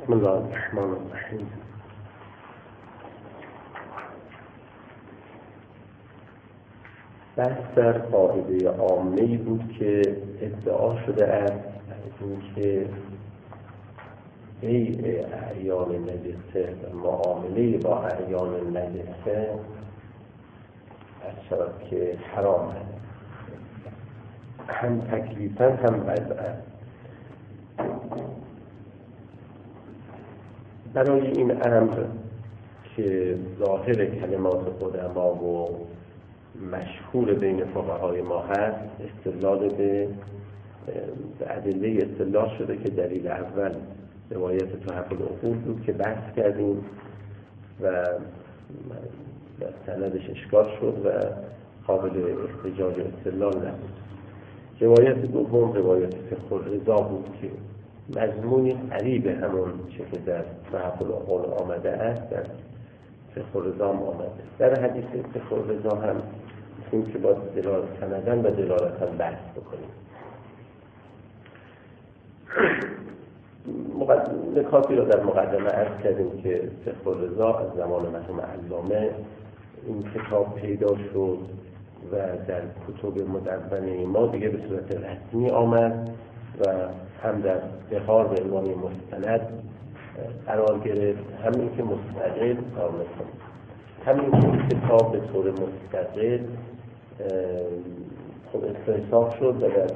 بسم الله الرحمن الرحیم. بحث در قاعده عامه‌ای بود که ادعا شده است اینکه بیع اعیان نجسه و معامله با اعیان نجسه اصلا که حرام است، هم تکلیفاً هم وضعاً. برای این امر که ظاهر کلمات قدما و مشهور بین فقهای ما هست، استدلال به ادله استدلال شده که دلیل اول روایت تحف العقول بود که بحث کردیم و سندش اشکال شد و قابل احتجاج و استدلال نبود. روایت دوم روایت فقه الرضا بود که مضمونی قریب همون چه که در تحف العقول آمده است در فقه الرضا آمده. در حدیث فقه الرضا هم مثل که با دلالت سندن و دلالتاً بحث بکنیم. نکاتی را در مقدمه عرض کردیم که فقه الرضا از زمان مرحوم علامه این کتاب پیدا شد و در کتب مدونة ما دیگه به صورت رسمی آمد و هم در بهار به عنوان مستند قرار گرفت، همین که مستقل کار می‌کنه، همین که کتاب به طور مستقل خب استحصال شد و در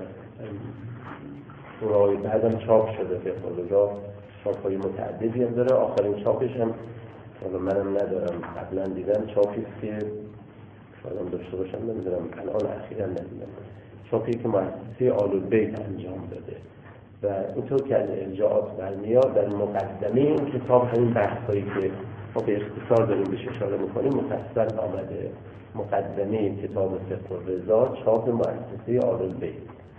شورای بعدم چاپ شده. به خودجا چاپ‌های متعددی هم داره. آخرین چاپش هم حالا منم ندارم، قبلا دیدم چاپی که شاید داشته باشم نمیدونم، الان اخیراً ندیدم، چاپی که مؤسسه آل‌البیت انجام داده و اینطور که از ارجاعات برمیاد در مقدمه این کتاب همین بحثایی که ما به اختصار داریم بهش اشاره می‌کنیم مفصل آمده. مقدمه کتاب فقه الرضا چاپ مؤسسه آل‌البیت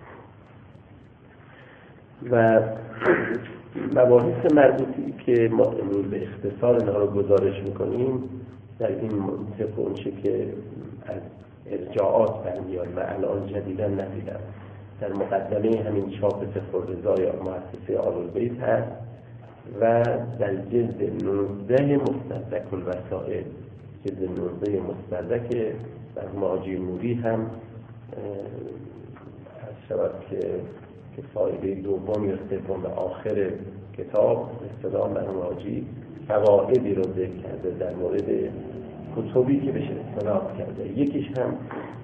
و مباحث مربوطی که ما امروز به اختصار اینها رو گزارش می‌کنیم در این منطق اونچه که از ارجاعات برمیاد و الان جدیداً ندیدم در مقدمه همین چاپ فقه الرضا یا مؤسسه آل‌البیت هست و در جلد 19 مستدرک الوسائل، جلد 19 مستدرک از حاجی نوری هم شود که فایده دوم یا سوم آخر کتاب اصطلاح مرحوم حاجی فوائدی رو ذکر کرده در مورد کتبی که بهش استناد کرده. یکیش هم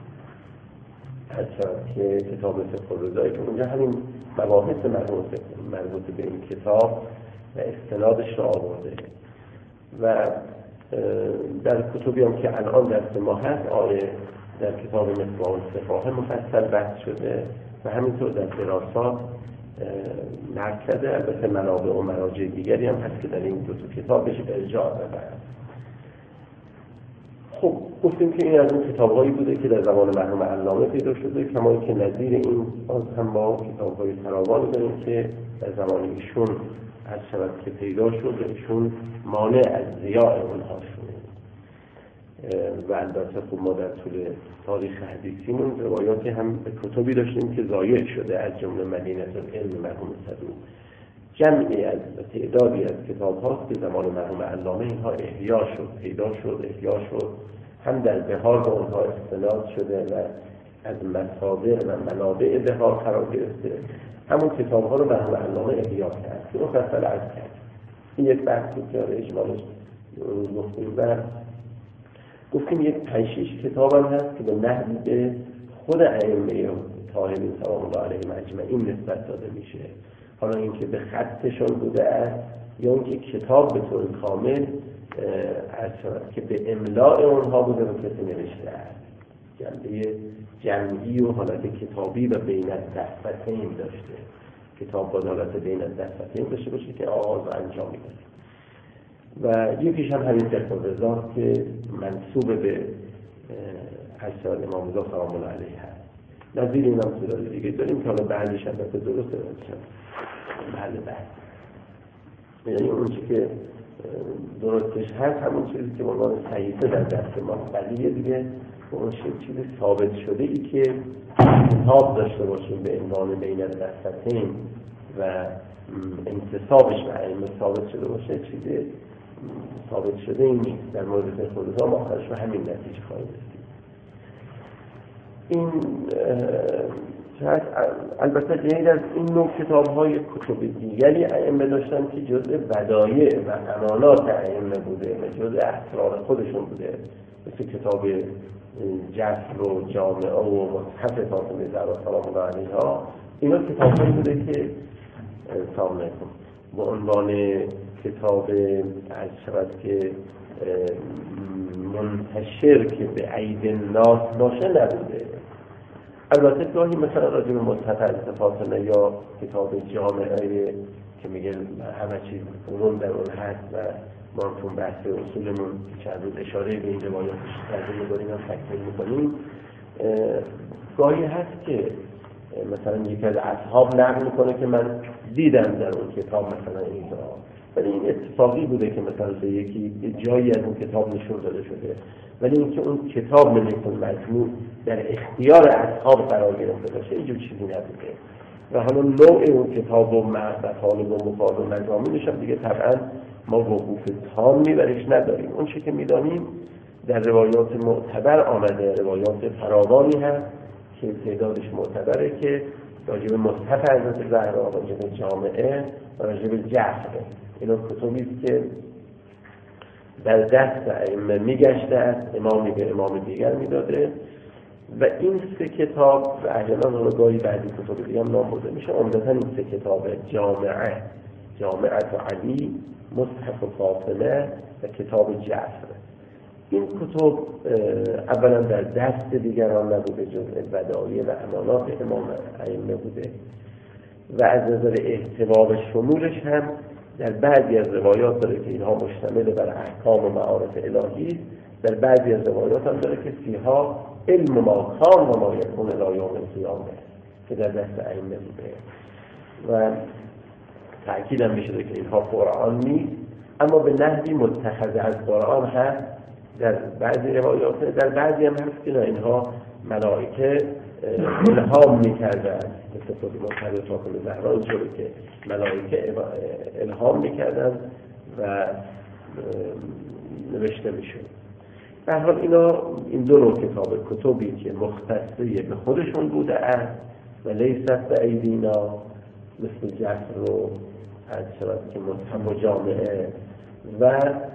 که کتاب فقه الرضا که اونجا همین مباحث مربوط به این کتاب و استنادش رو آورده و در کتبی هم که الان دست ما هست در کتاب مصباح الفقه مفصل بحث شده و همینطور در دراسات نقل کرده. البته منابع و مراجع دیگری هم هست که در این دو کتاب بهش ارجاع داده. خب گفتیم که این از اون کتاب‌هایی بوده که در زمان مرحوم علامه پیدا شده، کما که نظیر این باز هم با کتاب‌های فراوانی داریم که در زمان ایشون از شود که پیدا شد و ایشون مانع از ضیاع اونها شده و البته خب ما در طول تاریخ حدیثیمون روایاتی هم به کتبی داشتیم که ضایع شده، از جمله مدینه العلم مرحوم صدوق. جمعی از تعدادی از کتاب هاست که زمان مرحوم علامه اینها احیا شد، پیدا شد، احیا شد، هم در بهار به اونها استناد شده و از مصادر و منابع بهار قرار گرفته. همون کتاب ها رو مرحوم علامه احیا کرد که مفصل عرض کرد. این یک بحث بود که اجمالش گفتیم و گفتیم یک 5-6 کتاب هم هست که به نحوی به خود ائمه طاهرین سلام الله علیهم اجمعین نسبت داده میشه. حالا اینکه به خطشون بوده است یا اینکه کتاب به طور کامل که به املاء اونها بوده و کسی نوشته است، جنبه جمعی و حالت کتابی و بین الدفتین داشته، کتاب با حالت بین الدفتین داشته باشه که آغاز و انجامی داره. و یکیش هم همین فقه الرضا که منسوب به حضرت امام رضا سلام الله علیه هست. نظیر این هم صدای دیگه داریم که حالا بعدش هم درسته داریم محل بحث، یعنی اون چی که درستش هست همون چیزی که عنوان صحیفه در دست ما، ولی دیگه اون چیزی ثابت شده ای که کتاب داشته باشیم به عنوان بین الدفتین و انتصابش به ائمه ثابت شده باشه چیزی ثابت شده این نیست. در مورد فقه رضا ما آخرش به همین نتیجه خواهیم رسید. این البته غیر از این نوع کتاب‌های کتب دیگری ائمه داشتن که جزء ودایع و امانات ائمه بوده و جزء اسرار خودشون بوده، مثل کتاب جسر و جامعه و مصحف فاطمه زهرا سلام الله علیها. اینا کتاب‌هایی بوده که به عنوان کتاب از شود که منتشر که به عید الناس باشه نبوده. البته گاهی مثلا راجع به مصحف فاطمه یا کتاب جامعه که میگه همه چیز علوم در اون هست و ما تو بحث اصولمون چند روز اشاره به این روایاتش کرده می‌کنیم و تکمیل می‌کنیم. گاهی هست که مثلا یکی از اصحاب نقل میکنه که من دیدم در اون کتاب مثلا اینجا، ولی این اتفاقی بوده که مثلا به یکی جایی از اون کتاب نشون داده شده، ولی اینکه اون کتاب نمیتون مجموع در اختیار اصحاب قرار گرفته باشه اینجور چیزی نبوده. و حالا نوع اون کتاب و مطالب و مفاد و مضامینش هم دیگه طبعا ما وقوف تامی برش نداریم. اون چی که میدانیم در روایات معتبر آمده، روایات فراوانی هست که تعدادش معتبره که راجب مصحف حضرت زهرا، راجب جامعه و راجب جعفر، اینا کتبی است که در دست ائمه میگشته است، امامی به امام دیگر میداده و این سه کتاب و احیانا رو گاهی بعدی کتب دیگه هم نام برده میشه. عمدتاً این سه کتاب جامعه علی، مصحف فاطمه و کتاب جعفر، این کتب اولا در دست دیگران نبوده، جزء ودایع و امانات امام ائمه بوده و از نظر احتوا و شمولش هم در بعضی از روایات داره که اینها مشتمل بر احکام و معارف الهی، در بعضی از روایات هم داره که فیها علم ما کان و ما یکون الی یوم القیامه که در دست ائمه بوده و تأکید هم میشه که اینها قرآن نیست، اما به نحوی متخذ از قرآن هست در بعضی روایات، در بعضی هم هست که اینها ملائکه الهام میکردن، مثل خود مصحف فاطمه زهرا اینجوری که ملائکه الهام میکردن و نوشته میشد. به هر حال اینا این دو نوع کتابی که مختصه به خودشون بوده است و لیست به ایدینا، مثل جسر و از شود که مصحف و جامعه و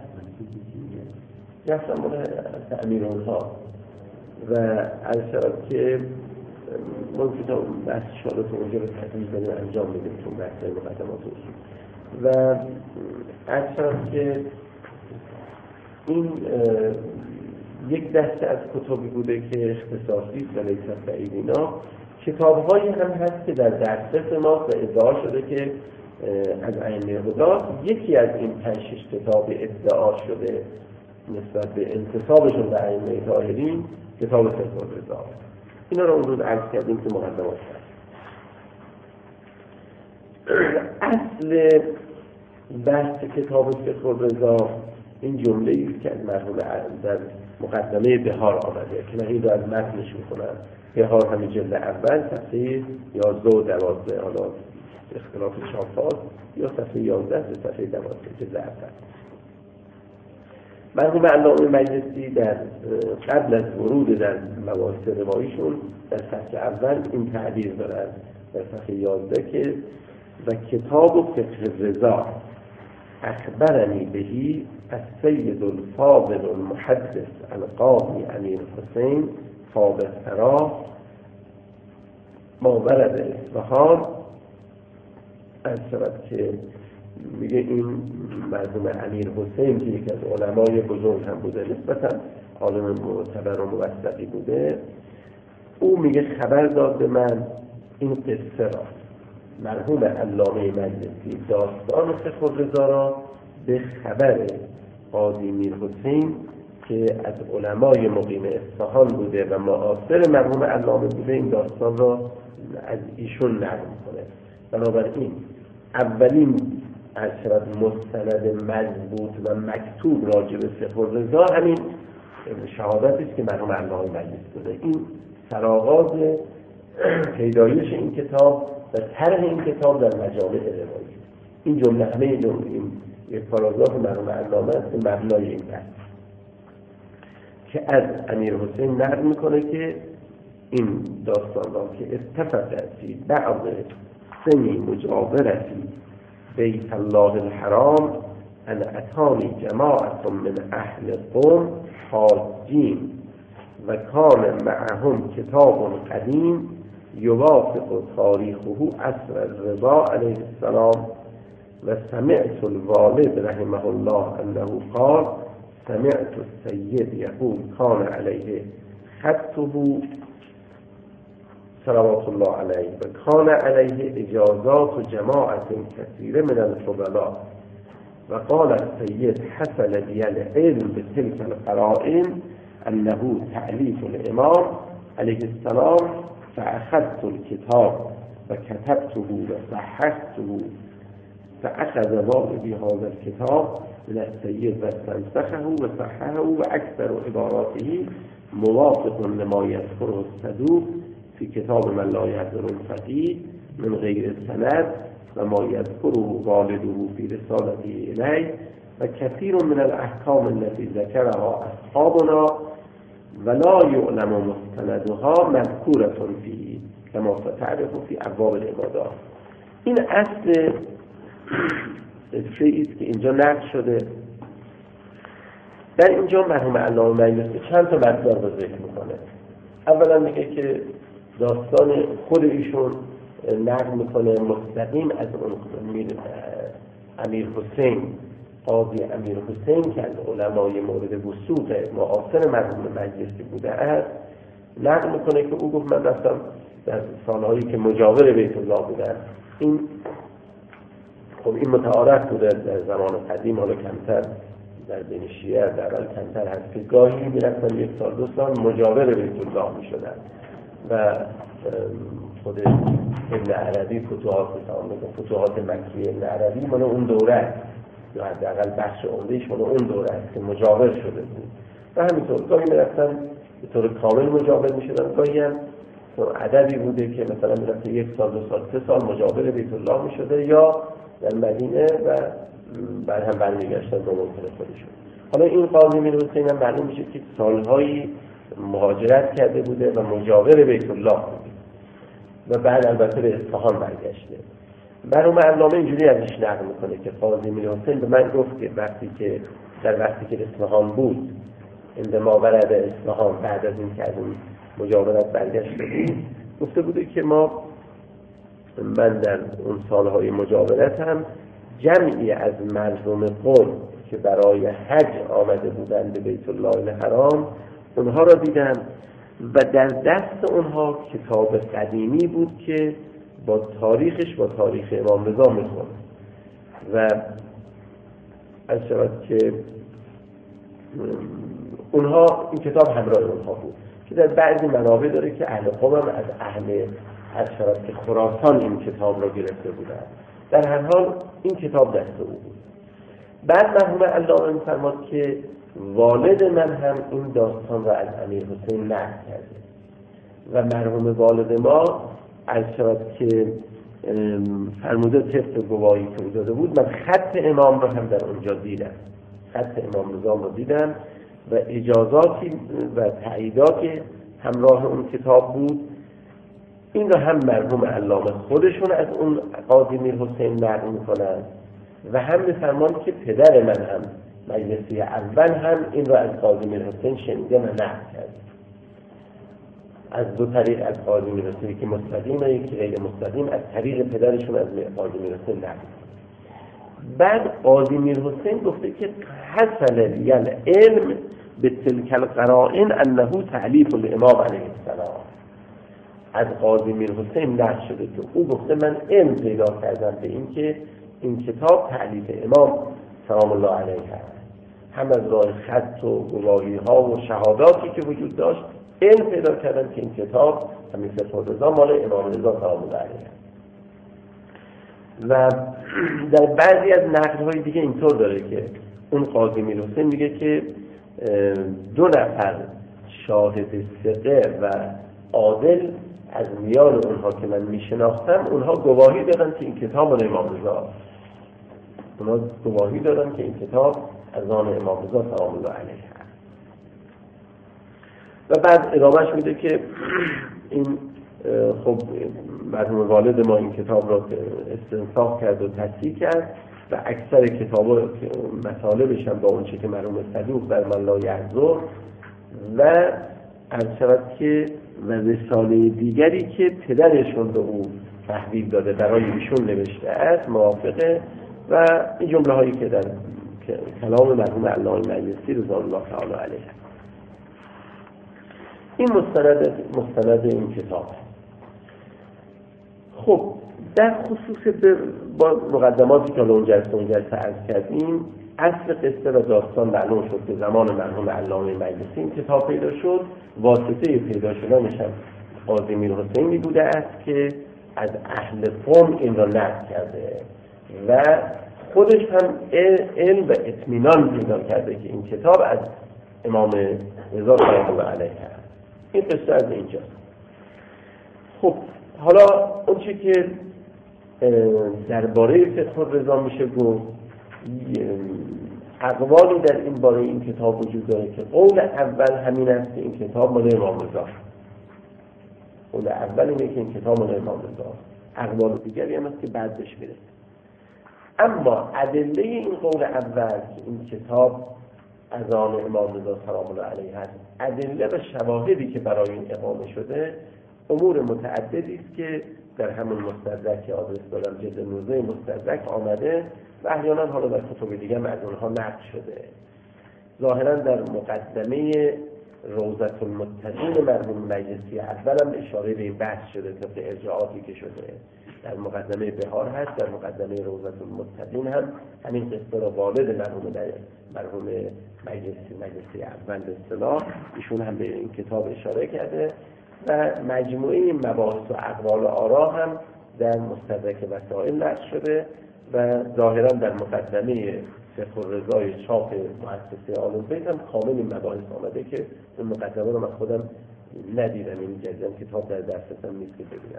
جسر مال تعمیر اونها و از شود که ممکن تا بحث شالات اونجا به تدریج بریم انجام میدیم چون بحث مقدمات اصول و از شود که این یک دسته از کتابی بوده که اختصاصی و لیست به ایدینا. کتاب‌هایی هم هست که در دسترس ما و ادعا شده که از ائمه هدی یکی از این 5-6 کتاب ادعا شده نسبت به انتسابشون به ائمه طاهرین کتاب فقه رضا. اینا رو اون روز عرض کردیم که مقدمات هست. اصل بحث کتاب فقه رضا این جمله‌ای است که از مرحوم در مقدمه بهار آمده که من این رو از متنش می‌کنم. بهار همین جلد اول صفحه 11 و 12 حالا اختلاف شافات یا صفحه 11 تا صفحه 12 جلد اول. مرحوم علامه مجلسی در قبل از ورود در مباحث رواییشون در صفحه اول این تعبیر دارد در صفحه 11 که و کتاب فقه رضا اخبرنی بهی السید الفاضل المحدث القاضی امیر حسین فاضل سرا ما ورد اصفهان. از شود که میگه این مرحوم امیر حسین که یکی از علمای بزرگ هم بوده، نسبتا عالم معتبر و موثقی بوده، او میگه خبر داد به من این قصه را. مرحوم علامه مجلسی داستان فقه رضا را به خبر قاضی میر حسین که از علمای مقیم اصفهان بوده و معاصر مرحوم علامه بوده این داستان را از ایشون نقل میکنه. بنابراین اولین از شرط مستند مضبوط و مکتوب راجع به فقه رضا همین شهادتی است که مرحوم علامه مجلسی بوده. این سرآغاز پیدایش این کتاب و طرح این کتاب در مجامع روایی. این جمله همه جمله این یک پاراگراف مرحوم علامه است که مبنای این بحث که از امیر حسین نقل میکنه که این داستان را که اتفق فی بعض سنی مجاورتی بیت الله الحرام ان اتانی جماعت من اهل قوم حاجین و کان معهم کتاب قدیم یوافق تاریخه عصر الرضا علیه السلام و سمعت الوالد رحمه الله انه قال سمعت السید یقول کان علیه خطه صلوات الله علیه و کان علیه اجازات جماعت کثیره من الفضلاء و قال السید حصل بی العلم بتلك القرائن انه تألیف الامام علیه السلام فأخذت الكتاب وكتبته وصححته فأخذ والدي هذا الكتاب من السيد واستنسخه وصححه وأكثر عباراته موافق لما يذكره الصدوق في كتاب من لا يعذر الفقيه من غير السند وما يذكره والده في رسالته إليه وكثير من الأحكام التي ذكرها أصحابنا ولا يعلم مستندها مذكورة فيه كما ستعرف في ابواب العبادات. این اصل قصه‌ای است که اینجا نقل شده. در اینجا مرحوم علامه مجلسی چند تا مطلب رو ذکر میکنه. اولا میگه که داستان خود ایشون نقل میکنه مستقیم از امیر حسین، قاضی امیر حسین که از علمای مورد وثوق معاصر مرحوم مجلسی بوده است، نقل میکنه که او گفت من رفتم در سالهایی که مجاور بیت الله بودن. این خب این متعارف بوده در زمان قدیم، حالا کمتر در بین شیعه در حال کمتر هست که گاهی میرفتن یک سال دو سال مجاور بیت الله میشدن و خود ابن عربی فتوحات مکیه ابن عربی مال اون دوره است یا حداقل بخش عمده‌اش مال اون دوره است که مجاور شده بود و همینطور گاهی میرفتن به طور کامل مجاور میشدن، گاهی هم عددی بوده که مثلا میرفته یک سال دو سال سه سال مجاور بیت الله میشده یا در مدینه و بعد هم برمیگشتن به منطقه خودشون. حالا این قاضی امیر حسین هم معلوم میشه که سالهایی مهاجرت کرده بوده و مجاور بیت الله بوده و بعد البته به اصفهان برگشته. مرحوم علامه اینجوری ازش نقل میکنه که قاضی امیر حسین به من گفت که وقتی که اصفهان بود، عندما ورد اصفهان، بعد از این که از اون مجاورت برگشته بود، گفته بوده که من در اون سالهای مجاورت هم جمعی از مردم قوم که برای حج آمده بودند به بیت الله الحرام اونها را دیدم و در دست اونها کتاب قدیمی بود که با تاریخش با تاریخ امام رضا میخوند و از شود که اونها این کتاب همراه اونها بود که در بعضی منابع داره که اهل قوم هم از اهل که خراسان این کتاب را گرفته بودند. در هر حال این کتاب دست او بود. بعد مرحوم علامه می‌فرماد که والد من هم این داستان را از امیر حسین نقل کرده و مرحوم والد ما از شود که فرموده طبق گواهی که داده بود، من خط امام را هم در اونجا دیدم، خط امام رضا را دیدم و اجازاتی و تاییداتی همراه اون کتاب بود. این رو هم مرحوم علامه خودشون از اون قاضی امیر حسین نقل میکنن و هم میفرمان که پدر من هم مجلسی اول هم این رو از قاضی امیر حسین شنیده و نقل کرد. از دو طریق از قاضی امیر حسین که مستقیم و یکی غیر مستقیم، از طریق پدرشون از قاضی امیر حسین نقل. بعد قاضی امیر حسین گفته که حصل لی العلم به تلک القرائن انه تألیف الامام علیه السلام. از قاضی امیر حسین نقل شده که او گفته من علم پیدا کردم به این که این کتاب تألیف امام سلام الله علیه هست، هم از راه خط و گواهی ها و شهاداتی که وجود داشت علم پیدا کردم که این کتاب همین فتح الرضا مال امام رضا سلام الله علیه هست. و در بعضی از نقل‌های دیگه اینطور داره که اون قاضی امیر حسین میگه که 2 نفر شاهد ثقه و عادل از میان اونها که من میشناختم اونها گواهی دادن که این کتاب مال امام رضا، اونها گواهی دادن که این کتاب از آن امام رضا سلام الله علیه هست. و بعد ادامهش میده که این خب مرحوم والد ما این کتاب را استنساخ کرد و تصحیح کرد و اکثر کتاب‌ها مطالبش هم با اون چه که مرحوم صدوق در من لا یحضر و عرض شود که و رساله دیگری که پدرشون به او تحویل داده برای ایشون نوشته است موافقه و این جمله هایی که در کلام مرحوم علامه مجلسی رضوان الله تعالی علیه. این مستند این کتاب. خب در خصوص با مقدماتی که اون جلسه عرض کردیم، اصل قصه و داستان معلوم شد که زمان مرحوم علامه مجلسی این کتاب پیدا شد. واسطه پیدا شدنش هم قاضی میرحسینی بوده است که از اهل قم این را نقل کرده و خودش هم علم و اطمینان پیدا کرده که این کتاب از امام رضا سلام الله علیه هست. این قصه از اینجاست. خب حالا اون چی که درباره فقه الرضا میشه گفت، اقوالی در این باره این کتاب وجود داره که قول اول همین است که این کتاب مال امام رضا. قول اول اینه که این کتاب مال امام رضا. اقوال دیگری هم است که بعد بهش میرسه. اما ادله این قول اول که این کتاب از آن امام رضا سلام الله علیه هست، ادله و شواهدی که برای این اقامه شده امور متعددی است که در همون مستدرک آدرس دادم جلد 19 مستدرک آمده و احیانا حالا در کتب دیگه هم از اونها نقل شده. ظاهرا در مقدمه روضة المتقین مرحوم مجلسی اولم اشاره به این بحث شده طبق ارجاعاتی که شده. در مقدمه بهار هست، در مقدمه روضة المتقین هم همین قصه را والد مرحوم مجلسی اول به اصطلاح ایشون هم به این کتاب اشاره کرده و مجموعه مباحث و اقوال و آرا هم در مستدرک وسائل نقل شده و ظاهرا در مقدمه فقه الرضا چاپ مؤسسه آل بیت هم کامل این مباحث آمده که اون مقدمه رو من خودم ندیدم، این جدیدم کتاب در دسترسم نیست که ببینم.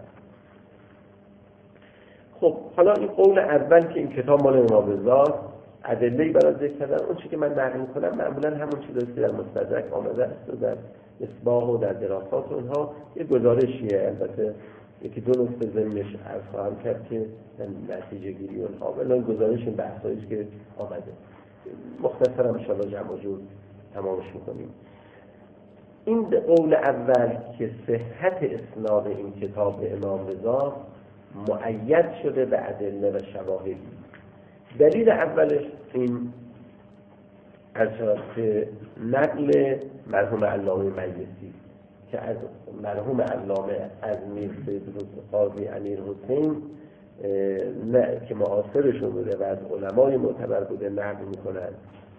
خب حالا این قول اول که این کتاب مال امام رضا ادله‌ای برای ذکر کردن، اون چیزی که من نقل می‌کنم معمولا همون چیزی که در مستدرک آمده است و در اصباح و در دراسات اونها یه گزارشیه. البته یکی دو نکته ضمنش عرض خواهم کرد که نتیجه گیری اونها ولی گزارش این بحثایی که آمده مختصرا ان شاءالله جمع و جور تمامش می‌کنیم. این قول اول که صحت اسناد این کتاب به امام رضا مؤید شده به ادله و شواهدی. دلیل اولش این از نقل مرحوم علامه مجلسی که از مرحوم علامه از میر قاضی امیر حسین که معاصرشون بوده و از علمای معتبر بوده نقل میکنند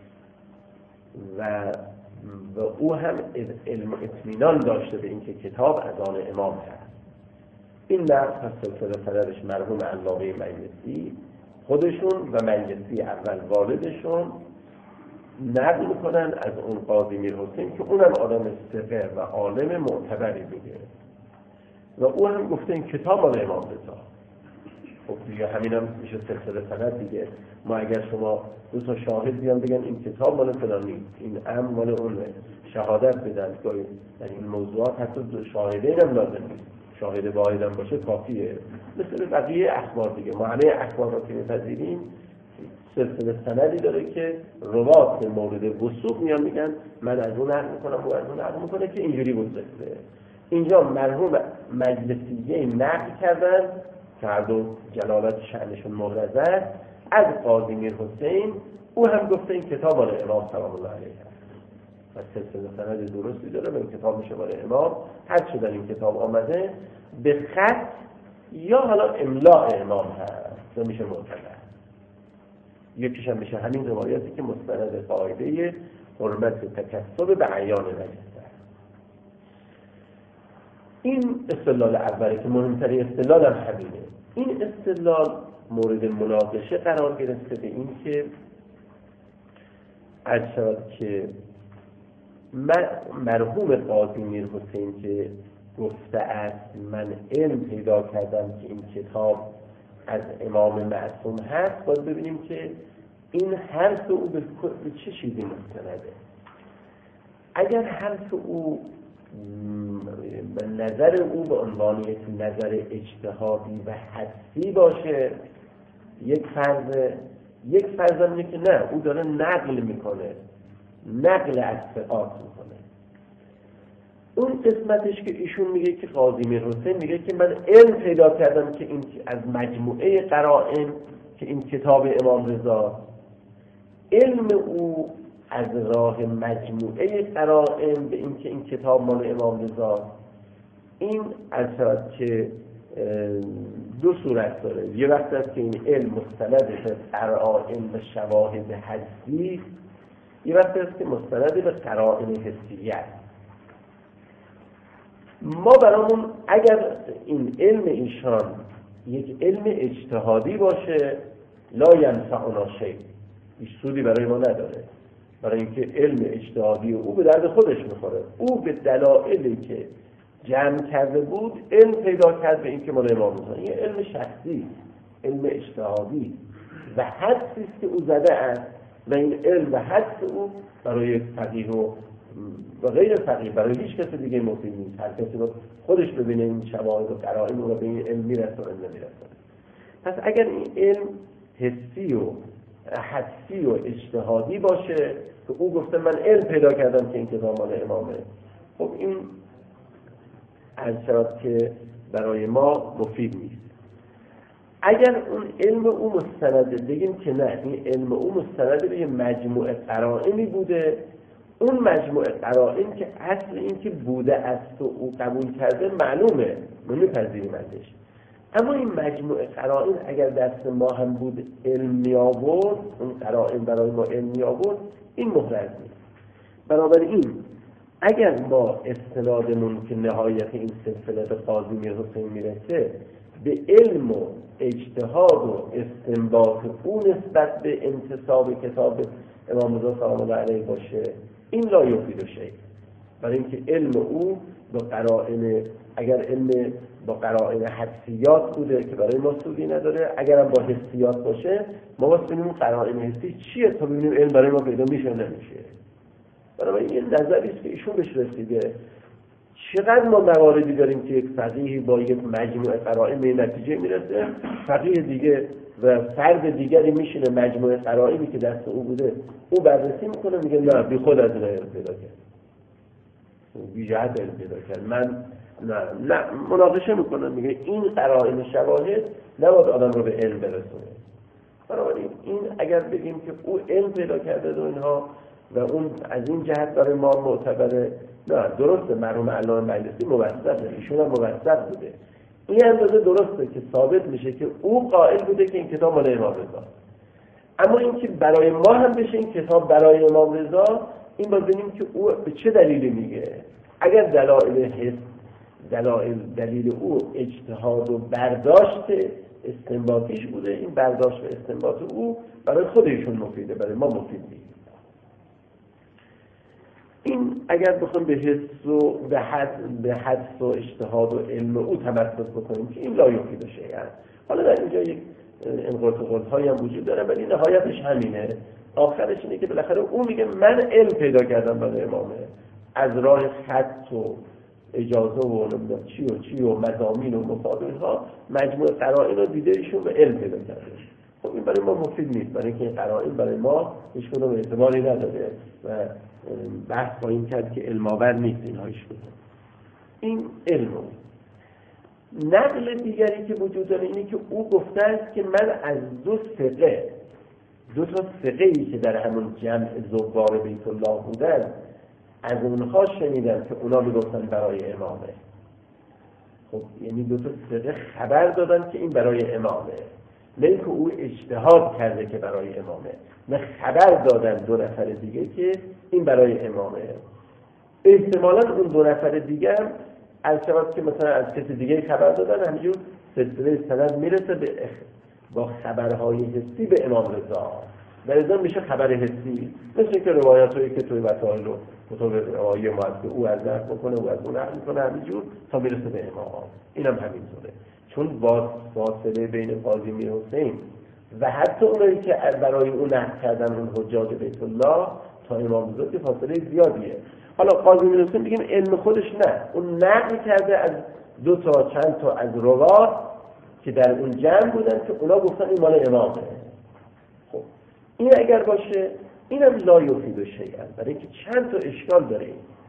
و او هم علم اطمینان داشته به اینکه کتاب از آن امام هست. این نقل از سلسله سندش مرحوم علامه مجلسی خودشون و مجلسی اول والدشون نقل میکنن از اون قاضی میر حسین که اونم آدم ثقه و عالم معتبری بوده و او هم گفته این کتاب مال امام رضا. خب دیگه همین هم میشه سلسله سند دیگه. ما اگر شما دو تا شاهد بیان بگن این کتاب مال فلانی، این امر مال اونه، شهادت بدن که در این موضوعات حتی شاهدین هم لازم نیست، شاهد واحد هم باشه کافیه. مثل بقیه اخبار دیگه، معنی اخبار رو که میپذیریم سلسله سندی داره که روات مورد وثوق میان میگن من از اون نقل میکنم و از اون نقل میکنه که اینجوری بوده. اینجا مرحوم مجلسیه نقل کردن که هر دو جلالت شأنشون مبرز است از قاضی میر حسین، او هم گفته این کتاب مال امام سلام الله علیه و سلسله سند درستی داره و این کتاب میشه مال امام. هر چه در این کتاب آمده به خط یا حالا املاء امام هست و میشه معتبر. یکیش هم میشه همین روایتی که مستند قاعده حرمت تکسب به عیان نجس است. این استدلال اوله که مهمترین استدلال هم همینه. این استدلال مورد مناقشه قرار گرفته به این که عرض شود که مرحوم قاضی میر حسین که گفته است من علم پیدا کردم که این کتاب از امام معصوم هست، باید ببینیم که این حرف او به چه چیزی مستنده. اگر حرف او نظر او به عنوان یک نظر اجتهادی و حدسی باشه، یک فرض اینه که نه، او داره نقل میکنه، نقل از ثقات میکنه. اون قسمتش که ایشون میگه که قاضی میرحسین میگه که من علم پیدا کردم که این از مجموعه قرائن که این کتاب امام رضا، علم او از راه مجموعه قرائن به این که این کتاب مال امام رضا، این از که دو صورت داره. یه وقت است که این علم مستند به قرائن و شواهد حسی، یه وقت است که مستند به قرائن حسیه است. ما برامون اگر این علم ایشان یک علم اجتهادی باشه، لا ینفعنا شیء، هیچ سودی برای ما نداره، برای اینکه علم اجتهادی او به درد خودش میخوره. او به دلایلی که جمع کرده بود علم پیدا کرد به اینکه مال امام رضا. این علم شخصی، علم اجتهادی و حدسی است که او زده است و این علم و حدس او برای فقیه و غیر فقیه، برای هیچ کس دیگه مفید نیست. هر کسی باید خودش ببینه این شواهد و قرائن رو به این علم میرسه و نمیرسه. پس اگر این علم حسی و حدسی و اجتهادی باشه که او گفته من علم پیدا کردم که این کتاب مال امامه، خب این از شرط که برای ما مفید نیست. اگر اون علم او مستند، بگیم که نه، این علم او مستند به مجموعه قرائنی بوده، اون مجموعه قرائن که اصل این که بوده است و او قبول کرده معلومه، نمیپذیریم ازش. اما این مجموعه قرائن اگر دست ما هم بود علم می آورد، اون قرائن برای ما علم می آورد، این محرز نیست. بنابراین اگر ما استنادمون که نهایت این سلسله به قاضی میرحسین میرسه به علم و اجتهاد و استنباط او نسبت به انتساب کتاب امام رضا سلام الله علیه باشه، این لا یفید شیء. برای اینکه علم او با قرائن، اگر علم با قرائن حدسیات بوده که برای ما سودی نداره، اگر هم با حسیات باشه ما باید ببینیم قرائن حسی چیه تا ببینیم علم برای ما پیدا میشه نمیشه. بنابراین این نظری است که ایشون بهش رسیده. چقدر ما مواردی داریم که یک فقیه با یک مجموعه قرائن به نتیجه میرسه، فقیه دیگه و فرد دیگری میشینه مجموعه قرائنی که دست او بوده او بررسی میکنه، میگه نه بی خود از این علم پیدا کرد، بی جهت علم پیدا کرد. من نه مناقشه میکنه، میگه این قرائن شواهد نباید آدم رو به علم برسونه. بنابراین این اگر بگیم که او علم پیدا کرده و اینها و اون از این جهت برای ما معتبره، نه درسته، مرحوم علامه مجلسی موثقه، ایشون هم موثق بوده، این اندازه درسته که ثابت میشه که او قائل بوده که این کتاب مال امام رضا. اما این که برای ما هم بشه این کتاب برای امام رضا، این باید ببینیم که او به چه دلیلی میگه. اگر دلیل او اجتهاد و برداشت استنباطیش بوده، این برداشت و استنباط او برای خودشون مفیده، برای ما مفید نیست. این اگر بخوام به حدس و اجتهاد و علم او تمسک بکنیم که این لا یفید شیئا. حالا در اینجا یک انقطاع‌هایی هم وجود داره ولی نهایتش همینه، آخرش اینه که بالاخره او میگه من علم پیدا کردم برای امامه از راه خط و اجازه و چی و مضامین و مفاد و اینها، مجموع قرائن رو دیده ایشون و علم پیدا کرده. خب این برای ما مفید نیست، برای اینکه این قرائن برای ما هیچ کدوم اعتباری نداره و بحث با این کرد که علم آور نیست اینها هیچ کدوم. این علم. نقل دیگری که وجود داره اینه که او گفته است که من از دو تا ثقه‌ای که در همون جمع زوار بیت الله بودن از اونها شنیدم که اونا میگفتن برای امامه. خب یعنی دو تا ثقه خبر دادن که این برای امامه، نه که او اجتهاد کرده که برای امامه، نه خبر دادن دو نفر دیگه که این برای امامه. احتمالاً اون دو نفر دیگه هم از شباب که مثلا از کسی دیگه خبر دادن، همینجور سلسله سند میرسه با خبرهای حسی به امام رضا. و لذا میشه خبر حسی، مثل که روایتایی که توی وسائل و کتب روایی ما هست که او از نقل میکنه او از اون نقل میکنه همینجور تا میرسه به امام. اینم همینطوره، چون فاصله بین قاضی میرحسین و حتی اونایی که برای اون نقل کردن اون حجاج بیت الله تا امام رضا که فاصله زیادیه. حالا قاضی میرحسین بگیم علم خودش نه، اون نقل کرده از دو تا چند تا از روات که در اون جمع بودن که اونا گفتن این مال امامه. خب این اگر باشه اینم لا یفید شیئا، برای اینکه چند تا اشکال داره.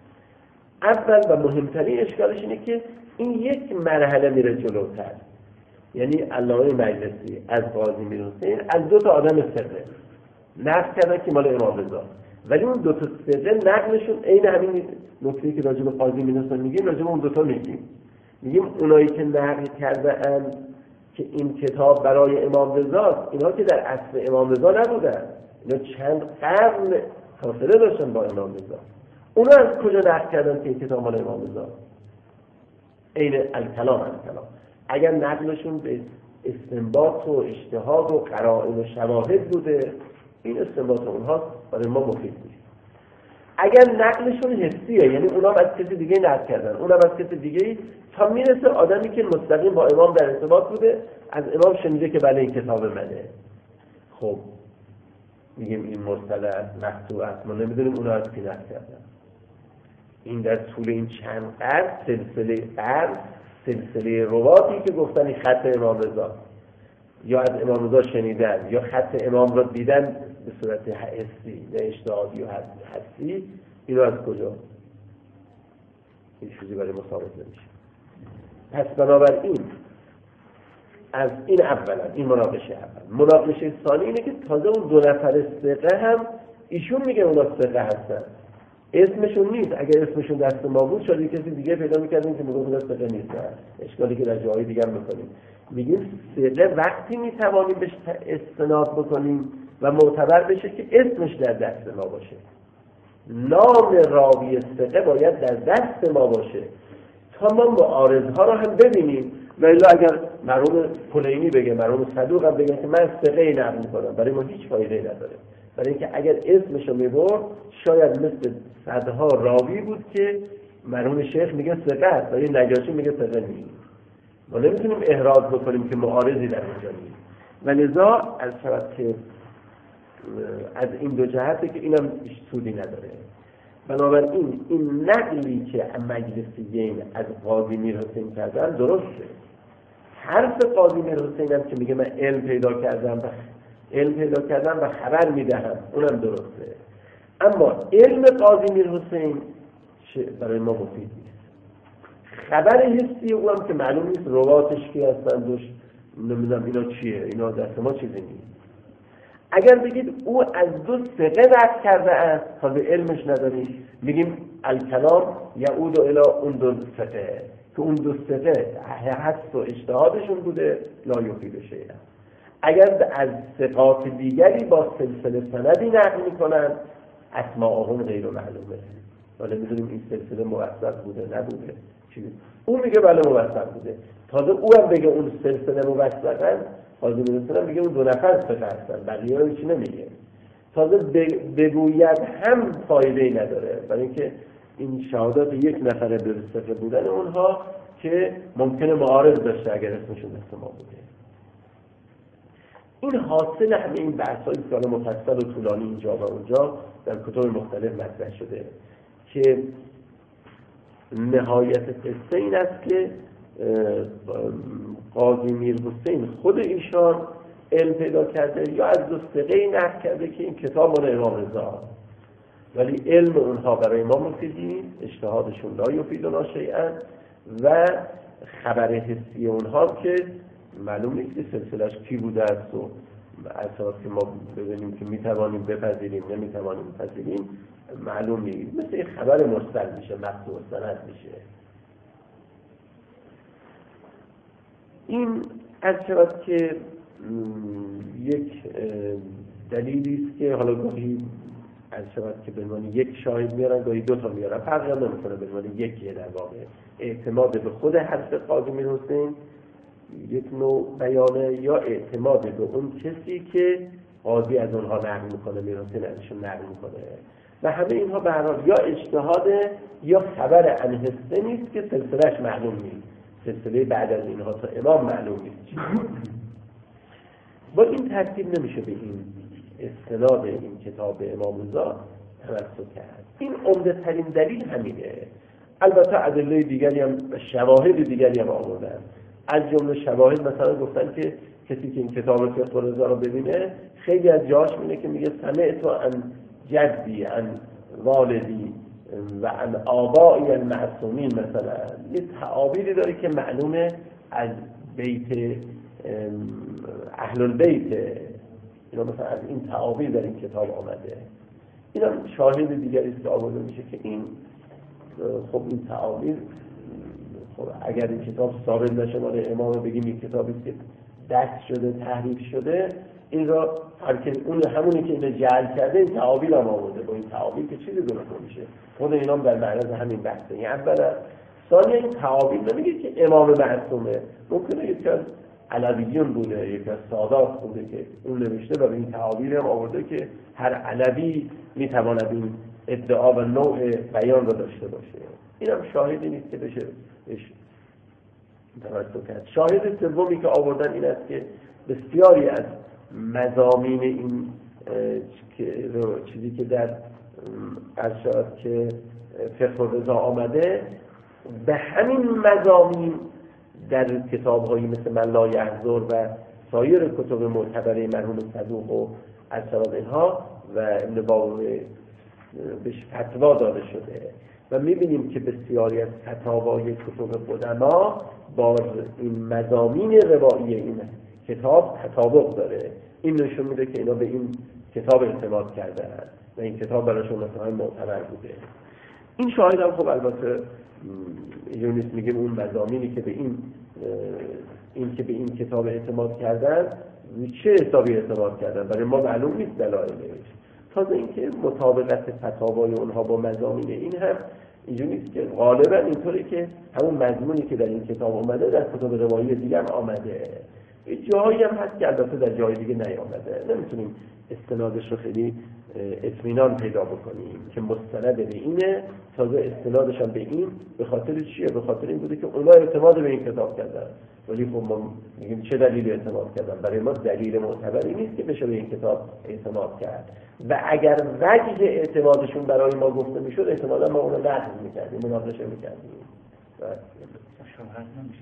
اول و مهمترین اشکالش اینه که این یک مرحله میره جلوتر، یعنی علامه مجلسی از قاضی میرحسین از دو تا آدم ثقه نقل کردن که مال امام رضا، ولی اون دو تا ثقه نقلشون عین همین نکته‌ای که راجع به قاضی میرحسین میگیم راجع به اون دو تا میگیم اونایی که نقل کردن که این کتاب برای امام رضاست، اینا که در اصل امام رضا نبودن، اینا چند قرن فاصله داشتن با امام رضا. اونا از کجا نقل کردن که این کتاب مال امام رضا؟ عین الکلام. اگر نقلشون به استنباط و اجتهاد و قرائن و شواهد بوده، این استنباط اونها برای ما مفید نیست. اگر نقلشون حسیه، یعنی اونا از کسی دیگه نقل کردن، اونا از کسی دیگه، تا میرسه آدمی که مستقیم با امام در ارتباط بوده از امام شنیده که بله این کتاب منه. خب میگیم این مرسل مقطوع است، ما نمیدونیم اونا از کی نقل کردن. این در طول این چند قرن سلسله رواتی که گفتن این خط امام رضا یا از امام رضا شنیدن یا خط امام را دیدن به صورت حسی یا اجتهادی و حسی، اینو از کجا؟ این چیزی برای ما ثابت نمیشه. پس بنابراین از این اولا این مناقشه اول. مناقشه ثانی اینه که تازه اون دو نفر ثقه هم ایشون میگه اونا ثقه هستن، اسمشون نیست. اگر اسمشون دست ما بود شاید کسی دیگه پیدا می‌کردیم که میگه اونا ثقه نیستن. اشکالی که در جاهای دیگه هم می‌کنیم، میگیم ثقه وقتی میتوانیم بهش استناد بکنیم و معتبر بشه که اسمش در دست ما باشه. نام راوی ثقه باید در دست ما باشه تا ما معارضها رو هم ببینیم. و الا اگر مرحوم کلینی بگه، مرحوم صدوق هم بگه که من ثقه نقل می‌کنم، برای ما هیچ فایده نداره. برای اینکه اگر اسمشو میبرد شاید مثل صدها راوی بود که مرحوم شیخ میگه ثقه است ولی نجاشی میگه ثقه نیست. ما نمیتونیم احراز بکنیم که معارضی در اینجا نیست. و لذا از شود که از این دو جهته که اینم سودی نداره. بنابراین این نقلی که مجلسیین از قاضی میرحسین کردن درسته. حرف قاضی میرحسین هم که میگه من علم پیدا کردم و خبر میدهم، اونم درسته. اما علم قاضی میرحسین برای ما مفید نیست. خبر حسی او هم که معلوم نیست رواتش کی هستن، دوش نمیدونم اینا چیه، اینا دست ما چیزی نیست. اگر بگید او از دو ثقه نقل کرده است تا به علمش نداریم، میگیم الکلام یعود الی اون دو ثقه که اون دو ثقه حدس و اجتهادشون بوده لا یفید شیئا. اگر از ثقات دیگری با سلسله سندی نقل میکنن اسماءهم غیر معلومه، ولی میدونیم این سلسله موثق بوده نبوده. اون میگه بله موثق بوده، تازه او هم بگه اون سلسله موثقن، قاضی میرحسین میگه اون دو نفر ثقه هستن، بقیه رو چی نمیگه. تازه بگوید هم فایده‌ای نداره، برای اینکه این شهادت یک نفر به ثقه بودن اونها که ممکنه معارض داشته اگر اسمشون دست ما بوده. این حاصل همه این بحث‌های که مفصل و طولانی اینجا و اونجا در کتب مختلف مطرح شده که نهایت قصه این است که قاضی میرحسین خود ایشان علم پیدا کرده یا از دو ثقه نقل کرده که این کتاب مال امام رضا، ولی علم اونها برای ما مفید نیست، اجتهادشون لا یفیدنا شیئا، و خبر حسی اونها که معلوم نیست که سلسله‌اش کی بوده است و اساس که ما ببینیم که میتوانیم بپذیریم نمیتوانیم بپذیریم معلوم نیست. مثل این خبر مرسل میشه، مقطوع سند میشه. این از شود که یک دلیلی است که حالا گاهی از شود که به عنوان یک شاهد میارن، گاهی دو تا میارن، فرقی هم نمیکنه، به عنوان یکیه در واقع. اعتماد به خود حرف قاضی میرحسین یک نوع بیانه یا اعتماد به اون کسی که قاضی از اونها نقل میکنه، میراثی ازشون نقل میکنه و همه اینها به هر حال یا اجتهاده یا خبر عن حصه نیست که سلسلهش معلوم نیست، سلسله بعد از اینها تا امام معلوم نیست. با این ترتیب نمیشه به این استناد این کتاب امام رضا توسل کرد. این عمده ترین دلیل همینه. البته ادله دیگری هم و شواهد دیگری هم آوردن. از جمله شواهد مثلا گفتن که کسی که این کتاب فقه رضا رو ببینه خیلی از جاش میگه که میگه سمعت عن جدی عن والدی و عن آبائی المعصومین، مثلا یه تعابیری داره که معلومه از بیت اهل البیت، اینا مثلا از این تعابیر در این کتاب آمده. این هم شاهد دیگری است که آورده میشه که این خب این تعابیر خب اگر این کتاب ثابت نشه مال امام بگیم این کتابی که دست شده تحریف شده، این را اون همونی که اینو جعل کرده این تعابیر هم آورده، با این تعابیر که چیزی درست نمیشه. خود اینا هم در معرض همین بحثه. این اولا. ثانیا این تعابیر نمیگه که امام معصومه، ممکنه یکی از علویون بوده، یکی از سادات بوده که اون نوشته و به این تعابیر هم آورده که هر علوی میتواند این ادعا و نوع بیان را داشته باشه. این هم شاهدی نیست که بشه توسل کرد. شاهد سومی که آوردن این است که بسیاری از مضامین این چیزی که در ارشاد که فقه رضا آمده به همین مضامین در کتاب‌هایی مثل من لا یحضر و سایر کتب معتبره مرحوم صدوق و ارشاد اینها و ابن باوی بهش فتوا داده شده و می‌بینیم که بسیاری از فتاوای کتب قدما با این مضامین روایی این کتاب تطابق داره. این نشون میده که اینا به این کتاب اعتماد کردن و این کتاب براشون مثلا معتبر بوده. این شاهد هم خب البته یونس میگه اون مضامینی که به این که به این کتاب اعتماد کردن چه حسابی اعتماد کردن برای ما معلوم نیست دلایلش. تازه اینکه مطابقت فتاوای اونها با مضامین این هم اینجوری نیست که غالبا اینطوری که همون مضمونی که در این کتاب اومده در کتب روایی دیگه هم آمده. جایی هم هست که البته در جای دیگه نیامده. نمیتونیم استنادش رو خیلی اطمینان پیدا بکنیم که مستند به اینه. تازه استنادش هم به این به خاطر چیه؟ به خاطر این بوده که اونا اعتماد به این کتاب کردن. ولی خب ما میگیم چه دلیلی اعتماد کردن؟ برای ما دلیل معتبری نیست که بشه به این کتاب اعتماد کرد. و اگر وجه اعتمادشون برای ما گفته میشد احتمالاً ما اون رو نقض میکردیم، مناقشه میکردیم. شهرت نمیشه.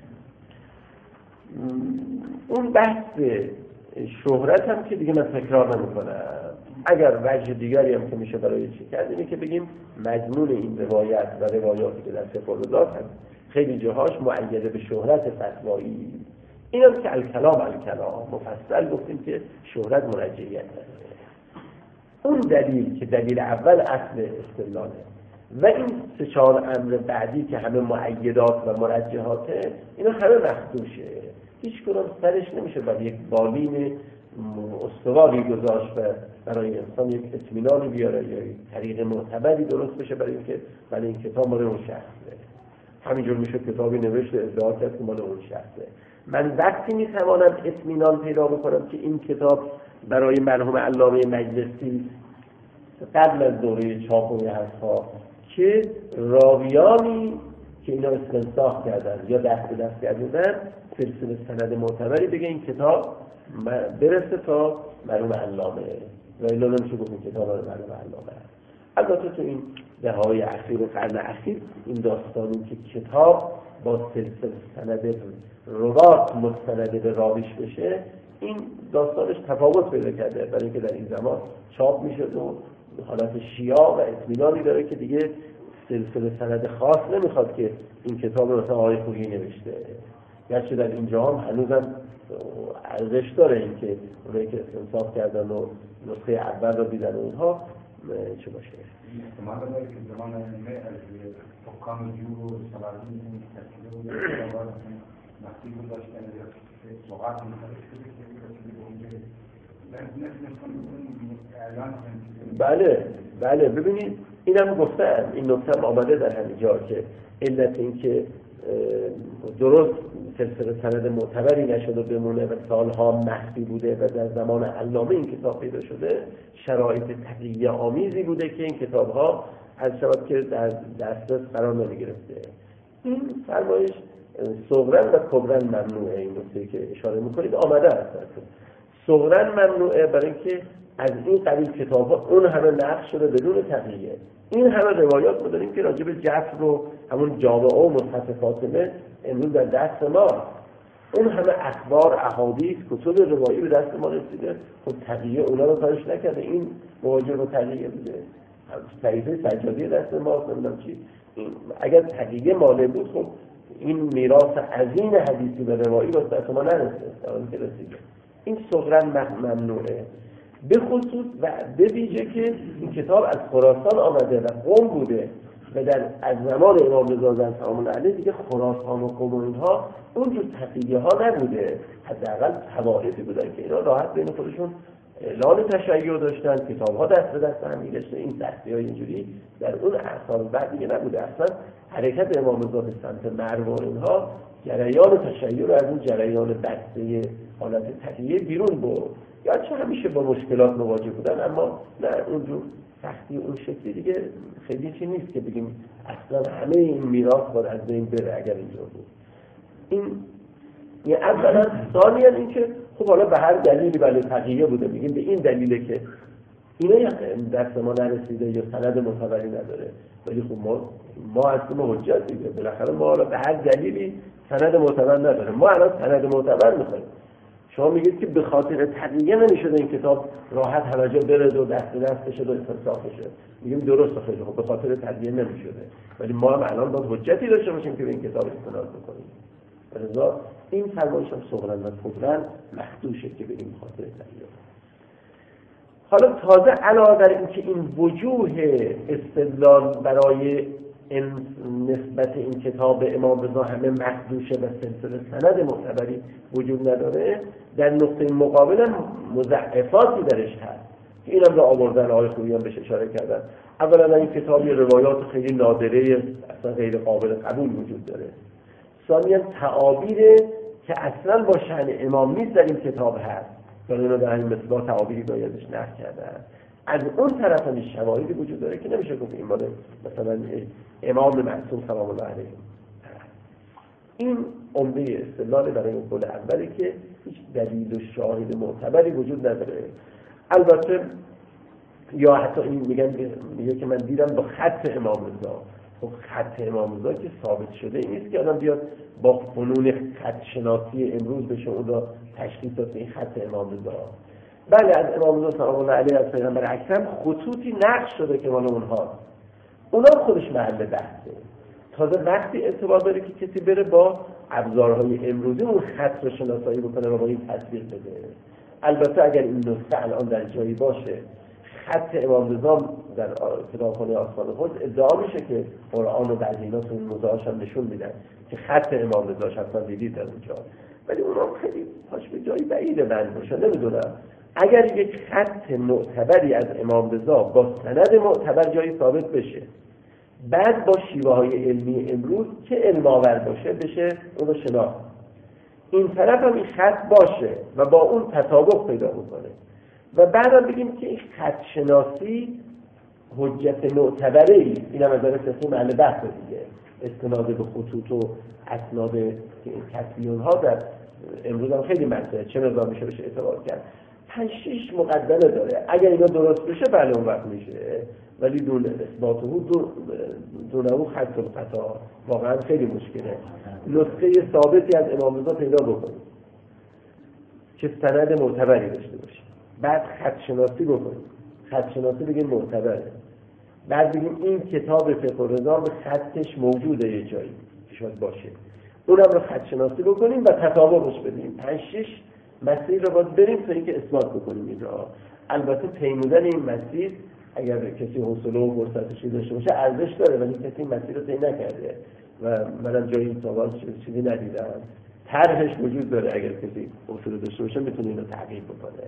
اون بحث شهرت هم که دیگه من تکرار نمی‌کنم. اگر وجه دیگری هم که میشه برای چی کرد اینه که بگیم مضمون این روایت و روایاتی که در فقه رضا هست خیلی جاهاش مؤید به شهرت فتوایی. اینم که الکلام مفصل گفتیم که شهرت مرجعیت داره. اون دلیل که دلیل اول اصل استدلاله و این 3-4 امر بعدی که همه مؤیدات و مرجحاته اینا همه مخدوشه. هیچ کدوم سرش نمیشه بر یک بالین استواری گذاشت و برای انسان یک اطمینانی بیاره یا یک طریق معتبری درست بشه برای اینکه برای این کتاب مال اون شخصه. همینجور میشه کتابی نوشته ادعا کرد که مال اون شخصه. من وقتی میتوانم اطمینان پیدا بکنم که این کتاب برای مرحوم علامه مجلسی قبل از دوره چاپ و حذف‌ها که راویانی که اینا استنساخ کردن یا دست به دست کردن سلسله سند معتبری بگه این کتاب برسه تا مرحوم علامه و اینا نمیشه گفت این کتاب مرحوم علامه. البته تو این دهه‌های اخیر و قرن اخیر این داستانی که کتاب با سلسله سند روات مستند به راویش بشه این داستانش تفاوت پیدا کرده، برای اینکه در این زمان چاپ میشه و حالت شیاع و اطمینانی داره که دیگه سلسله سند خاص نمیخواد که این کتاب مثلا آقای خویی نوشته. گرچه در اینجا هم هنوزم ارزش داره این که اونایی که استنساخ کردن و نسخه اول رو دیدن و اینها چه باشه. احتمال داره که زمان حکام جور و سلاطین این ترکیب بود وقتی گذاشتن یا وقت مختلف شده که بله ببینید اینم گفتم این نکته هم آمده در همین جا که علت این که درست سلسله سند معتبری نشده بمونه و سالها مخفی بوده و در زمان علامه این کتاب پیدا شده، شرایط تقیه آمیزی بوده که این کتاب‌ها از شباب که در دسترس قرار نمی‌گرفته. این فرمایش صغرن و کبرن ممنوعه، این نکته که اشاره می‌کنید آمده است. صغرن ممنوعه برای اینکه از این قبیل کتاب‌ها اون همه نقش شده بدون تقیه. این همه روایات ما داریم که راجع به جعفر و همون جامعه و مصحف فاطمه امروز در دست ما، اون همه اخبار، احادیث، کتب روایی به دست ما رسیده. خب تقیه اونا رو کارش نکرده، این مواجه با تقیه بوده. صحیفه سجادی دست ما، نمیدونم چی. اگر تقیه مانع بود خب این میراث عظیم حدیثی و روایی با دست ما نرسید، در حالی که رسیده. این صغرن ممنوعه، به خصوص و به ویژه که این کتاب از خراسان آمده و قم بوده و از زمان امام رضا زن سلام علیه دیگه خراسان و قم و اینها اونجور تقیه ها نبوده. حداقل طوائفی بودن که اینا راحت بین خودشون اعلان تشیع داشتن، کتاب ها دست به دست هم میگشته. این دستی های اینجوری در اون اعصار بعد دیگه نبوده. اصلا حرکت امام رضا به سمت مرو و اینها جریان تشیع رو از اون جریان بسته حالت تقیه بیرون برد. گرچه همیشه با مشکلات مواجه بودن، اما نه اونجور سختی اون شکلی دیگه خیلی چی نیست که بگیم اصلا همه این میراث باید از بین بره اگر اینجور بود. این یه اولا. ثانیاً این که خب حالا به هر دلیلی بله تقیه بوده، میگیم به این دلیله که اینا دست ما نرسیده یا سند معتبری نداره، ولی خب ما اصلا حجت دیگه، بالاخره ما حالا به هر دلیلی سند معتبر نداره، ما الان سند معتبر میخوایم. شما میگید که به خاطر تقیه نمیشده این کتاب راحت همه جا برد و دست به دست بشه و استنساخ بشه. میگیم درسته، خیلی خب به خاطر تقیه نمیشده، ولی ما هم الان باید حجتی داشته باشیم که به این کتاب استناد بکنیم. لذا این فرمایش هم صغرن و کبرن مخدوشه که به این خاطر تقیه. حالا تازه علاوه بر این که این وجوه استدلال برای نسبت این کتاب امام رضا همه مخدوشه و سلسله سند معتبری وجود نداره، در نقطه مقابل مضاعفاتی درش هست که اینم رو آوردن آقای خویی هم بهش اشاره کردن. اولا این کتاب روایات خیلی نادره اصلا غیر قابل قبول وجود داره. ثانیا تعابیر که اصلا با شأن امام نیست در این کتاب هست، ولی اینا در همین مثلا تعابیری بایدش نقل کردن. از اون طرف هم شواهدی وجود داره که نمیشه گفت این مال مثلا امام معصوم سلام الله علیه. این عمده استدلال برای اون قول اولی که هیچ دلیل و شاهد معتبری وجود نداره. البته یا حتی این میگه که من دیدم با خط امام رضا. خب خط امام رضا که ثابت شده نیست که آدم بیاد با فنون خط شناسی امروز بشه اون رو تشخیص داد این خط امام رضا. بله از امام رضا سلام الله علیه از پیغمبر اکرم خطوطی نقش شده که مال اونها، اونا خودش محل بحثه. تازه وقتی اعتبار داره که کسی بره با ابزارهای امروزی اون خط رو شناسایی بکنه و با این تصویر بده. البته اگر این نسخه الان در جایی باشه خط امام رضا در کتابخانه آسمان خود ادعا میشه که قرآن و بعضی اینا تو اون موضوعاش هم نشون میدن که خط امام رضا حتما دیدید در اونجا، ولی اونا خیلی پاش به جایی بعیده بند باشه. نمیدونم اگر یک خط معتبری از امام رضا با سند معتبر جایی ثابت بشه، بعد با شیوه های علمی امروز که علم آور باشه بشه اون رو شناخت، این طرف هم این خط باشه و با اون تطابق پیدا میکنه و بعدم بگیم که این خط شناسی حجت معتبره ای، این هم از داره محل بحث دیگه، استناد به خطوط و اسناد کتبیون ها در امروز هم خیلی مطرحه، چه مقدار میشه بشه اعتبار کرد. 5-6 مقدمه داره، اگر اینا درست بشه بله اون وقت میشه، ولی دون اثباته دونه خط القطع واقعا خیلی مشکله. نسخه ثابتی از امام رضا پیدا بکنیم که سند معتبری داشته باشه، بعد خط شناسی بکنیم، خط شناسی بگیم معتبره، بعد بگیم این کتاب فقه الرضا به خطش موجوده یه جایی که شاید باشه، اونم رو خط شناسی بکنیم و تطابقش بدیم. 5-6 مسیر رو باید بریم تا اینکه اثبات بکنیم این را. البته پیمودن این مسیر اگر کسی حوصله و فرصتشی داشته باشه ارزش داره، ولی کسی این مسیر رو طی نکرده و منم جایی تا چیزی ندیدم. طرحش وجود داره، اگر کسی حوصله داشته باشه میتونه اینو تحقیق بکنه،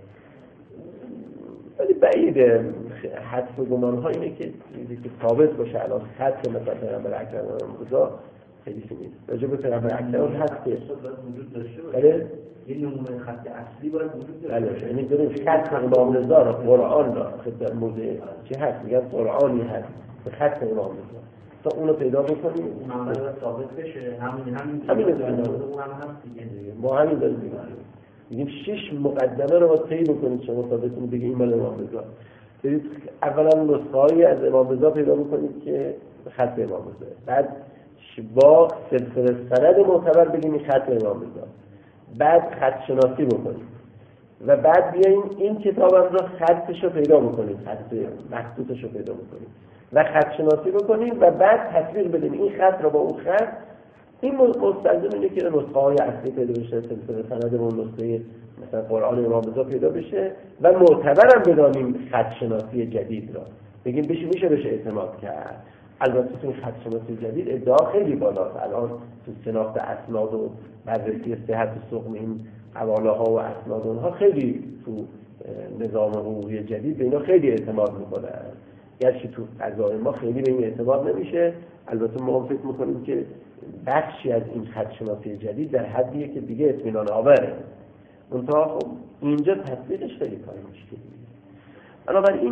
ولی بعیده. حدس و گمان ها اینه که چیزی که ثابت باشه الان خط مثلا پیغمبر اکرم رضا خیلی نیست. راجع به پیغمبر اکرم هست که وجود داشته باشه. بله یه نمونه خط اصلی باید وجود داشته بله باشه. یعنی داریم خط امام رضا را قرآن را خد موضع چی هست میگن قرآنی هست به خط امام رضا تا اونو پیدا بکنیم اون عمل ثابت بشه همین اون هم هست دیگه با همین داریم میگیم 6 مقدمه رو باید طی بکنید شما تا بتونید بگید این مال امام رضا. برید اولا نسخه‌ای از امام رضا پیدا بکنید که خط امام رضا، بعد با سلسله سند معتبر بگیم این خط امام رضا، بعد خط شناسی بکنید و بعد بیاین این کتابم رو خطش رو پیدا بکنید، خط مخطوطش رو پیدا بکنید و خط شناسی بکنید و بعد تطبیق بدین این خط رو با اون خط. این مستلزم اینه که نسخه های اصلی پیدا بشه، سلسله سندمون نسخه مثلا قرآن امام رضا پیدا بشه و معتبرم بدانیم خط شناسی جدید را بگیم میشه بهش اعتماد کرد. البته تو خط شناسی جدید ادعا خیلی بالاست، الان تو شناخت اسناد و بررسی صحت سقم این حواله ها و اسناد اونها خیلی تو نظام حقوقی جدید به اینا خیلی اعتماد میکنن، گرچه تو قضای ما خیلی به این اعتماد نمیشه. البته ما فکر میکنیم که بخشی از این خط شناسی جدید در حدیه که دیگه اطمینان آوره، منتها خب اینجا تطبیقش خیلی کار مشکلیه. بنابراین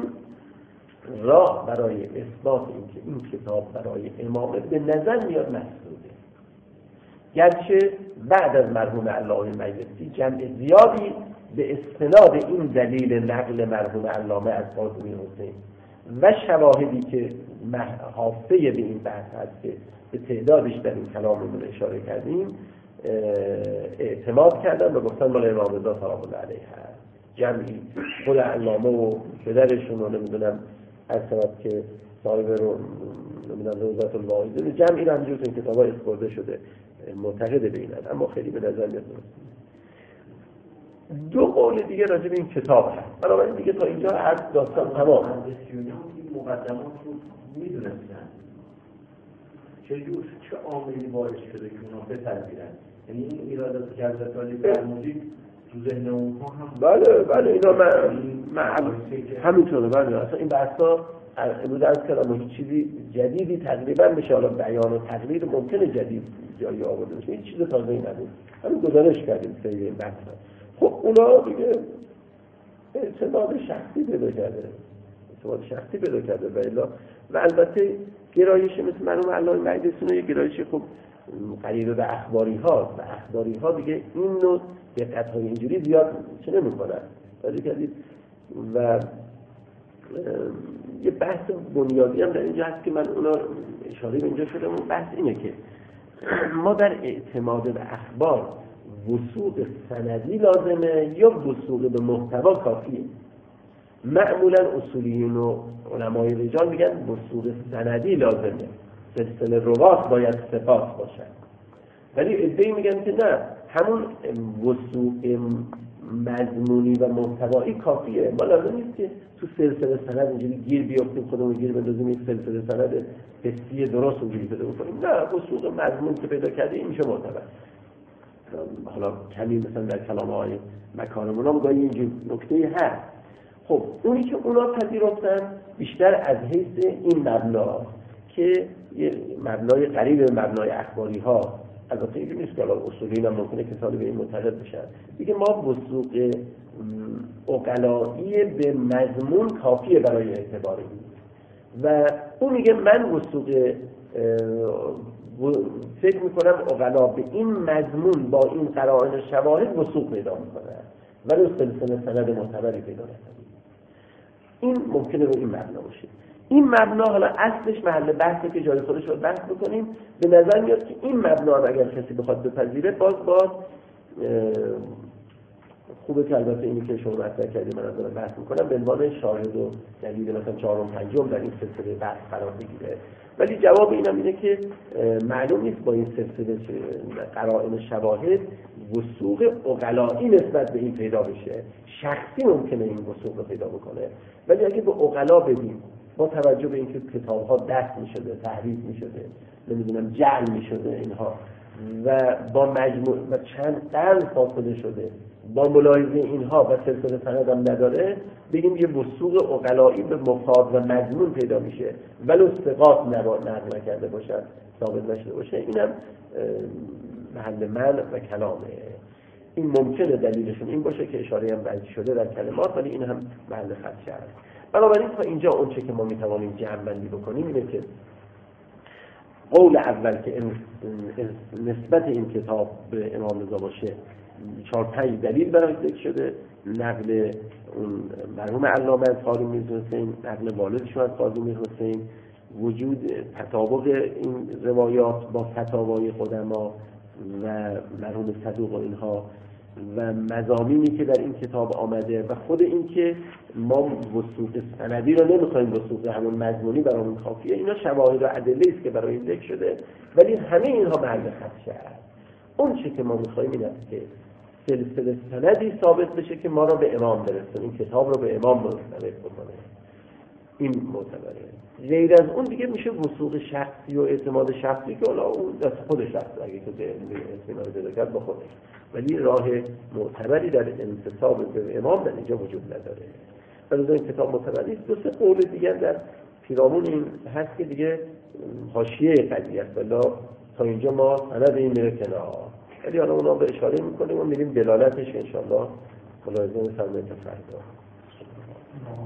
راه برای اثبات اینکه این کتاب برای امامه به نظر میاد مسدوده، گرچه بعد از مرحوم علامه مجلسی جمع زیادی به استناد این دلیل نقل مرحوم علامه از قاسمی حسین و شواهدی که حافظه به این بحث هست که به تعدادش در این کلاممون اشاره کردیم اعتماد کردن و گفتن مال امام رضا سلام الله علیه هست. جمعی خود علامه و پدرشون رو نمیدونم از سبب که صاحب رو نمیدونم روزت الواعظین جمعی رو همجور تو این کتاب ها اسپرده شده معتقد به اینن، اما خیلی به نظر میاد. دو قول دیگه راجع به این کتاب هست. بنابراین دیگه تا اینجا هر داستان تمام. این مقدمات رو میدونستن چه عاملی باعث شده که اونا بپذیرن، یعنی این ایرادات که حضرت علی فرمودید تو ذهن اونها هم بله اینا من همینطوره. بله اصلا این بحثا امروز عرض کردم هیچ چیزی جدیدی تقریبا بشه، حالا بیان و تقریر ممکنه جدید جایی آورده بشه، هیچ چیز تازه‌ای نداره، همین گزارش کردیم سیر این بحثا. خب اونا دیگه اعتماد شخصی پیدا کرده و البته گرایش مثل مرحوم علامه مجلسی یه گرایش خب قریب به اخباری هاست و اخباری ها دیگه این نوع دقت‌های اینجوری زیاد چه نمی‌کنن و یه بحث بنیادی هم در اینجا هست که من اونا اشاره به اینجا شدم. اون بحث اینه که ما در اعتماد به اخبار وثوق سندی لازمه یا وثوق به محتوا کافیه؟ معمولا اصولیین و علمای رجال میگن وثوق سندی لازمه، سلسله روات باید ثبات باشن، ولی عده‌ای میگن که نه، همون وثوق مضمونی و محتوایی کافیه، ما لازم نیست که تو سلسله سند اینجوری گیر بیافتیم خودمون گیر بندازیم یک سلسله سند حسی درست اونجوری پیدا بکنیم. نه، وثوق مضمون که پیدا کرده این میشه معتبر. حالا کمی مثلا در کلام‌های مکارمون هم گاهی اینجور نکته‌ای هست. خب اونی که اونا پذیرفتن بیشتر از حیث این مبنا که یه مبنای قریب به مبنای اخباری ها، البته اینجور نیست که الان اصولین هم ممکنه کسانی به این معتقد بشن، دیگه ما وثوق عقلایی به مضمون کافیه برای اعتبار این و اون میگه من وثوق فکر میکنم عقلا به این مضمون با این قرائن شواهد وثوق پیدا میکنن ولی سلسله سند معتبری پیدا نکنه. این ممکنه رو این مبنا باشه. این مبنا حالا اصلش محل بحثه که جای خودش رو بحث بکنیم. به نظر میاد که این مبنا رو اگر کسی بخواد بپذیره باز خوبه که البته اینی که شما مطرح کردید من از اون بحث میکنم به عنوان شاهد و دلیل مثلا چهارم پنجم در این سلسله بحث قرار بگیره، ولی جواب اینم اینه که معلوم نیست با این سلسله قرائن شواهد وثوق عقلایی نسبت به این پیدا بشه. شخصی ممکنه این وثوق رو پیدا بکنه، ولی اگه به عقلا بدیم با توجه به اینکه کتاب‌ها دست می‌شده، تحریف می‌شده، نمیدونم جعل می‌شده اینها و با مجموع و چند قرن فاصله شده با ملاحظه اینها و سلسله سند هم نداره بگیم یه وثوق عقلایی به مفاد و مضمون پیدا میشه ولو ثقات نقل نکرده باشن ثابت نشده باشه، اینم محل منع و کلامه. این ممکنه دلیلشون این باشه که اشاره هم بعضی شده در کلمات، ولی این هم محل خدشه است. بنابراین تا اینجا اون چه که ما میتوانیم جمع‌بندی بکنیم اینه که قول اول که نسبت این کتاب به امام رضا باشه 4-5 دلیل برای ذکر شده: نقل اون مرحوم علامه از قاضی میرحسین، نقل والدشون از قاضی میرحسین، وجود تطابق این روایات با فتاوای قدما و مرحوم صدوق و اینها و مضامینی که در این کتاب آمده و خود این که ما وثوق سندی رو نمیخوایم، وثوق همون مضمونی برامون کافیه. اینا شواهد و ادله است که برای ذکر شده، ولی همه اینها محل خدشه است. اون چیزی که ما میخوایم این است که سلسله سندی ثابت بشه که ما را به امام برسونه، این کتاب رو به امام منتقل بکنه، این معتبره. غیر از اون دیگه میشه وثوق شخصی و اعتماد شخصی که حالا اون دست خودش هست، اگه که به اطمینان پیدا کرد با خودش، ولی راه معتبری در انتساب به امام در اینجا وجود نداره. ولی این کتاب معتبر نیست. 2-3 قول دیگه در پیرامون این هست که دیگه حاشیه قضیه است، ولی تا اینجا ما سند این میره کنار، ولی حالا اونا به اشاره میکنیم و میریم دلالتش انشاءالله ملاحظه می‌فرمایید تا فردا.